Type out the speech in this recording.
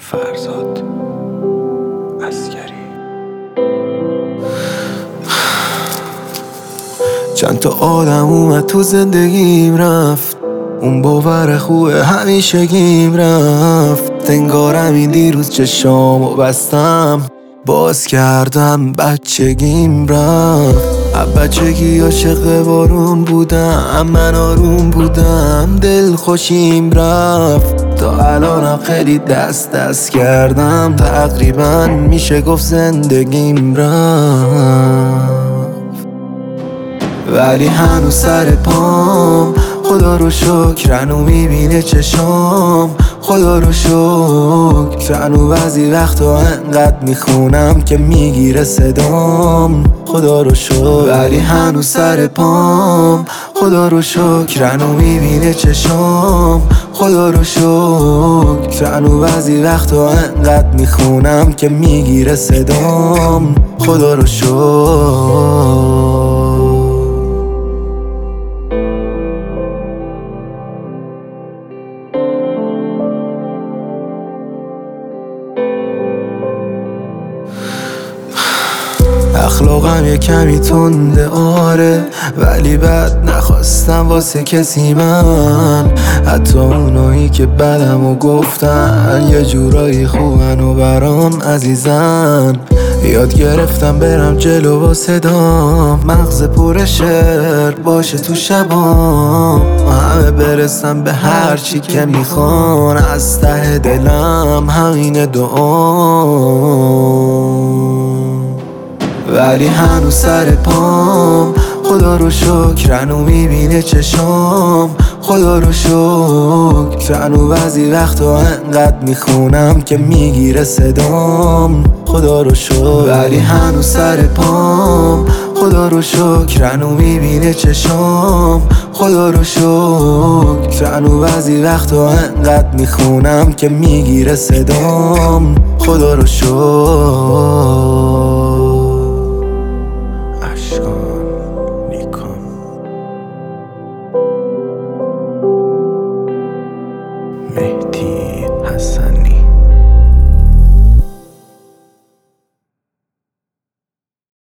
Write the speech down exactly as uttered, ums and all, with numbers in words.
فرزاد عسگری. چند تا آدم اومد تو زندگیم رفت، اون باور خوبه همیشگیم رفت. انگارم این دیروز چشامو بستم، باز کردم بچگیم رفت. از بچگی عاشق بارون بودم، من آروم بودم، دل خوشیم رفت. تا الانم خیلی دست دست کردم، تقریبا میشه گفت زندگیم رفت. ولی هنوز سر پام، خدا رو شکر هنو میبینه چشام. خدا رو شکر هنو بعضی وقتا انقدر میخونم که میگیره صدام. خدا رو شکر ولی هنوز سر پام، خدا رو شکر هنو میبینه چشام. خدا رو شکر هنو بعضی وقتا انقدر میخونم که میگیره صدام. خدا رو شکر. اخلاقم یه کمی تنده آره، ولی بد نخواستم واسه کسی من. حتی اونایی که بدمو گفتن یه جورایی خوبن و برام عزیزن. یاد گرفتم برم جلو با صدام، مغز پر شعر باشه تو شبام. همه برسم به هر چی که میخوان، از ته دلم همین دعام. ولی هنوز سر پام، خدا رو شکر هنو میبینه چشام. خدا رو شکر هنو بعضی وقتا انقدر میخونم که میگیره صدام. خدا رو شکر ولی هنوز سر پام، خدا رو شکر هنو میبینه چشام. خدا رو شکر هنو بعضی وقتا انقدر میخونم که میگیره صدام. خدا رو شکر.